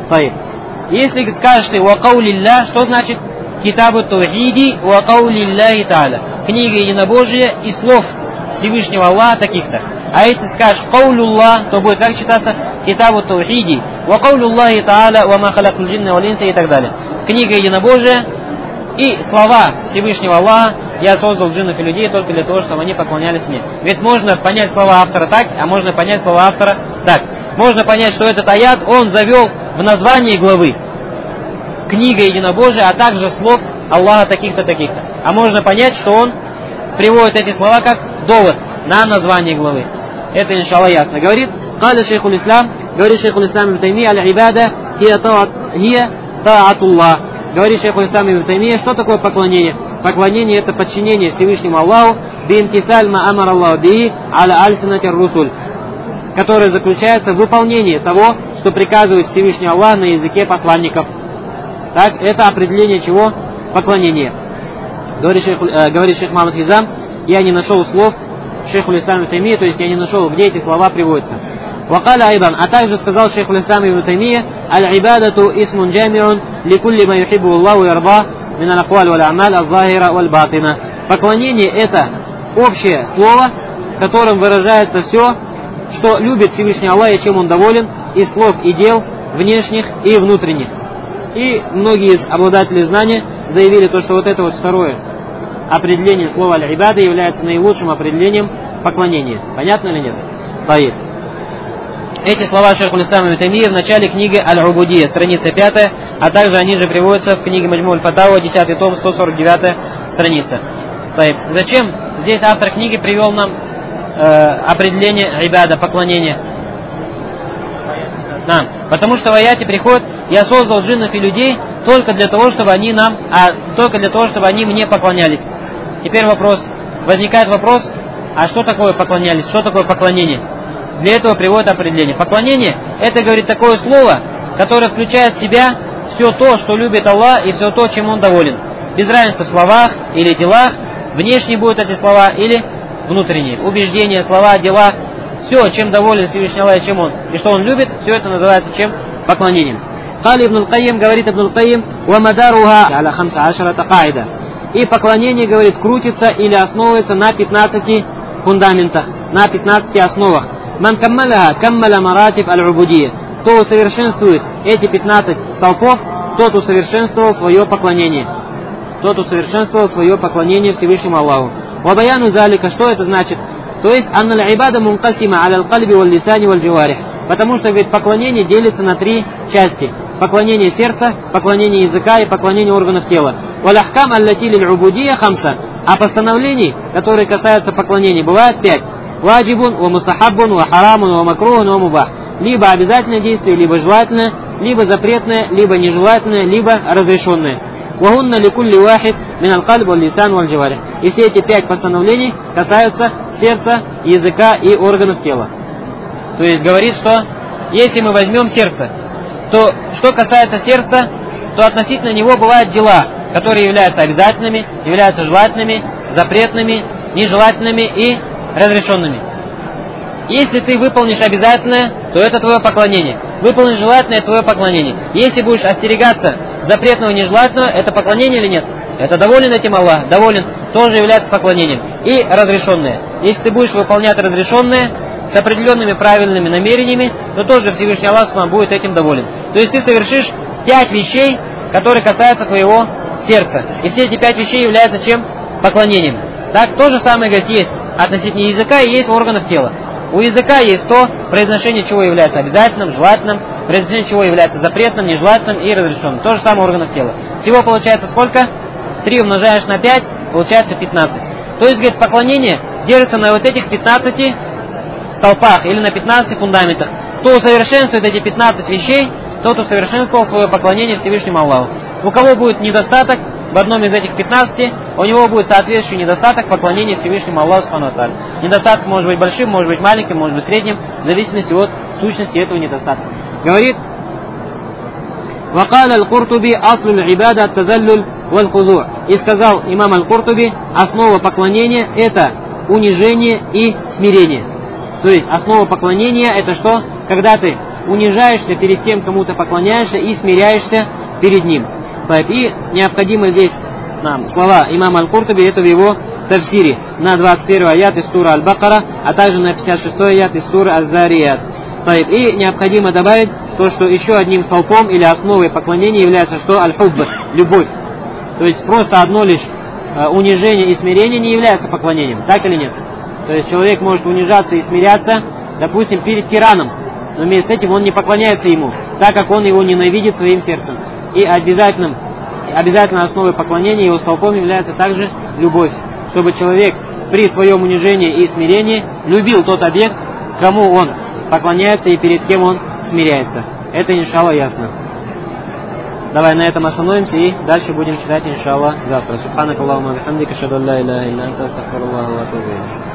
Если скажешь ты ва каулилля, что значит? Китабу таухиди ва каулилляхи та'аля. Книга единобожия и слов Всевышнего Аллаха таких-то. А если скажешь каулуллах, то будет как читаться? Китабу таухиди ва каулуллахи та'аля ва ма халакул джинна вал инса и так далее. Книга единобожия и слова Всевышнего Аллаха: я создал джиннов и людей только для того, чтобы они поклонялись мне. Ведь можно понять слова автора так, а можно понять слова автора так. Можно понять, что этот аят он завел в названии главы книга единобожия, а также слов Аллаха таких-то, таких-то. А можно понять, что он приводит эти слова как довод на название главы. Это, иншаллах, ясно. Говорит, قال شيخ الإسلام, говорит шейхуль ислам ибн Таймия, аль-ибада хия таатуллах. Говорит шейхуль ислам ибн Таймия, что такое поклонение? Поклонение — это подчинение Всевышнему Аллаху, бимтисаль ма амар Аллаху бихи аля альсинати русуль, которое заключается в выполнении того, что приказывает Всевышний Аллах на языке посланников. Так, это определение чего? Поклонение. Говорит шейх, э, говорит шейх Мухаммад Хизам, я не нашел слов шейхуль ислам ибн Таймия, то есть я не нашел, где эти слова приводятся. Вакаля айдан, а также сказал шейхуль ислам ибн Таймия, аль-ибадату исмун джамиун ликулли ма юхиббу Аллаху ярба мин аль-акваль валь амаль аль-захира валь батина. Поклонение — это общее слово, которым выражается все, что любит Всевышний Аллах и чем он доволен, из слов и дел внешних и внутренних. И многие из обладателей знания заявили то, что вот это вот второе определение слова аль-ибада является наилучшим определением поклонения. Понятно или нет? Таиб. Эти слова шейхуль ислам ибн Таймия в начале книги Аль-Убудия, страница пятая, а также они же приводятся в книге Маджмуль Фатава, десятый том, сто сорок девятая страница. Таиб. Зачем здесь автор книги привел нам э, определение ибада, поклонения? Да. Потому что в аяте приходит: я создал джиннов и людей только для того, чтобы они нам, а только для того, чтобы они мне поклонялись. Теперь вопрос, возникает вопрос, а что такое поклонялись, что такое поклонение? Для этого приводит определение. Поклонение — это, говорит, такое слово, которое включает в себя все то, что любит Аллах, и все то, чем Он доволен. Без разницы в словах или делах, внешние будут эти слова или внутренние. Убеждения, слова, дела, все, чем доволен Всевышний Аллах и чем Он, и что Он любит, все это называется чем? Поклонением. Кали ибн аль-Кайим, говорит ибн аль-Кайим, ва мадаруха аля хамса ашарата каида. И поклонение, говорит, крутится или основывается на пятнадцати фундаментах, на пятнадцати основах. Ман каммаляха каммаля маратиб аль-убудия. Кто усовершенствует эти пятнадцать столпов, тот усовершенствовал свое поклонение. Тот усовершенствовал свое поклонение Всевышнему Аллаху. Вабаяну залика, что это значит? То есть, анна ибада мункасима аля аль-кальби валь-лисани валь-джаварих. Потому что, говорит, поклонение делится на три части. поклонение сердца, поклонение языка и поклонение органов тела. Валяхкам аллати лиль убудия хамса. А постановлений, которые касаются поклонений, бывает пять. Ваджибун, ва мустахаббун, ва харамун, ва макрухун, ва мубах. Либо обязательное действие, либо желательное, либо запретное, либо нежелательное, либо разрешенное. Вахунна ликулли вахид мин аль-кальб валь-лисан валь-джаварих. И все эти пять постановлений касаются сердца, языка и органов тела. То есть говорит, что если мы возьмем сердце, то что касается сердца, то относительно него бывают дела, которые являются обязательными, являются желательными, запретными, нежелательными и разрешенными. Если ты выполнишь обязательное, то это твое поклонение. Выполнишь желательное, это твое поклонение. Если будешь остерегаться запретного и нежелательного, это поклонение или нет? Это доволен этим Аллах? Доволен. Тоже является поклонением. И разрешенное. Если ты будешь выполнять разрешенное с определенными правильными намерениями, то тоже Всевышний Аллах будет этим доволен. То есть ты совершишь пять вещей, которые касаются твоего сердца. И все эти пять вещей являются чем? Поклонением. Так, то же самое, говорит, есть относительно языка и есть органов тела. У языка есть то, произношение чего является обязательным, желательным, произношение чего является запретным, нежелательным и разрешенным. То же самое органов тела. Всего получается сколько? три умножаешь на пять, получается пятнадцать. То есть, говорит, поклонение держится на вот этих пятнадцати столпах или на пятнадцати фундаментах. Кто усовершенствует эти пятнадцать вещей, тот усовершенствовал свое поклонение Всевышнему Аллаху. У кого будет недостаток в одном из этих пятнадцати, у него будет соответствующий недостаток поклонения Всевышнему Аллаху Субхану ва Тааля. Недостаток может быть большим, может быть маленьким, может быть средним, в зависимости от сущности этого недостатка. Говорит: «Вакаля аль-Куртуби аслу аль-ибада ат-тазаллюль валь-хузу». И сказал имам аль-Куртуби, основа поклонения это унижение и смирение. То есть основа поклонения это что? Когда ты унижаешься перед тем, кому ты поклоняешься, и смиряешься перед ним. И необходимо здесь нам слова имама аль-Куртуби, это в его тафсире на двадцать первый аят из сура Аль-Бакара, а также на пятьдесят шестой аят из суры Аз-Зарият. И необходимо добавить то, что еще одним столпом или основой поклонения является что? Аль-Хубб, любовь. То есть просто одно лишь унижение и смирение не является поклонением, так или нет? То есть человек может унижаться и смиряться, допустим, перед тираном, но вместе с этим он не поклоняется ему, так как он его ненавидит своим сердцем. И обязательным, обязательной основой поклонения его столпом является также любовь, чтобы человек при своем унижении и смирении любил тот объект, кому он поклоняется и перед кем он смиряется. Это, иншаллах, ясно. Давай на этом остановимся и дальше будем читать, иншаллах, завтра. Субханак Аллахумма ва бихамдика, ашхаду ан ла иляха илля анта, астагфирука ва атубу илейк.